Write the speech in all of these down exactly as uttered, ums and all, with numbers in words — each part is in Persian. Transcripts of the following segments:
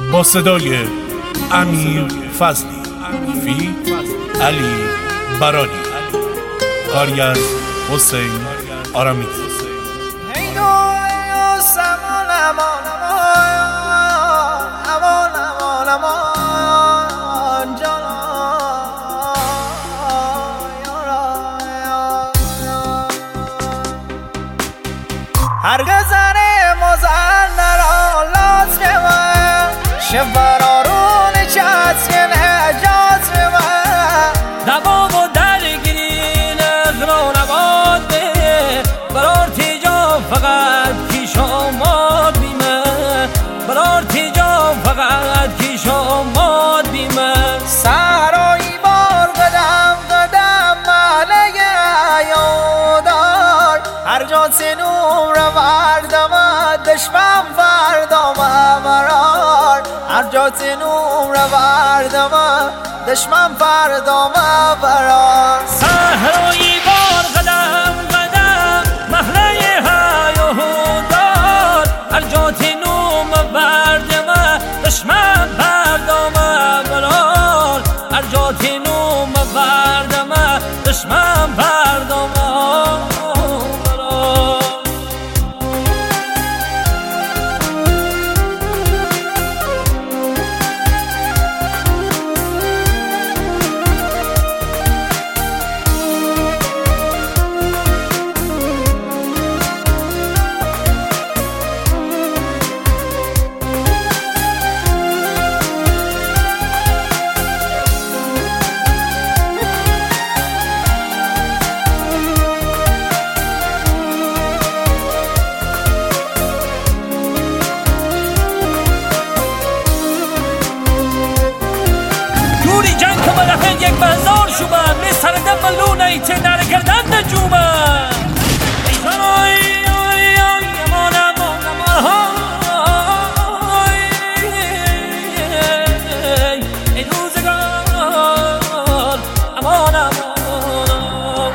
با صدای امیر فضلی، فیت علی برانی، کاری از حسین آرامیده. هرگزر مزن را لطف من شبرارون چت نجات من دوا و درگیری نخرا نباد به برار تیجا فقط کیش آماد بیمه برار تیجا فقط کیش آماد بیمه سرایی بار قدم قدم ملگه یادار هر جا سنور مردم دشمن فردام برار هر جا سنور مردم دشمن فردام برار سهرایی بار قدم قدم محله هایهودار هر جا تنوم مردم دشمن فردام برار هر جا تنوم مردم دشمن فردام یک بازار شوبم می سردم ملونه ایت در گردن نجومم ای امان امان امان ای روزگار امان امان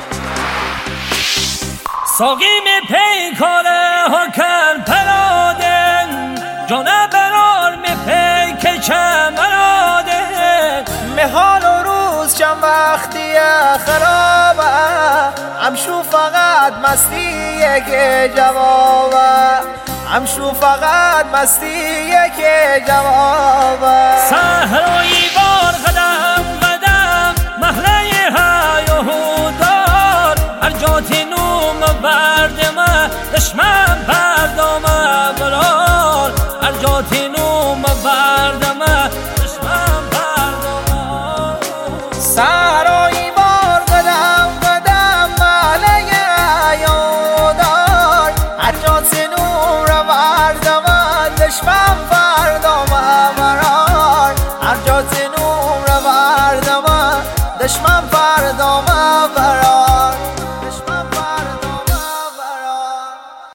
ساقی می پیکاره ها کن پرادن جانه برار می پیک چمراده حال و روز چند وقتی خرابه همشو فقط مستی که جوابه همشو فقط مستی که جوابه سهرایی بار قدم قدم محله هایهودار هر جا تنوم بردم دشمن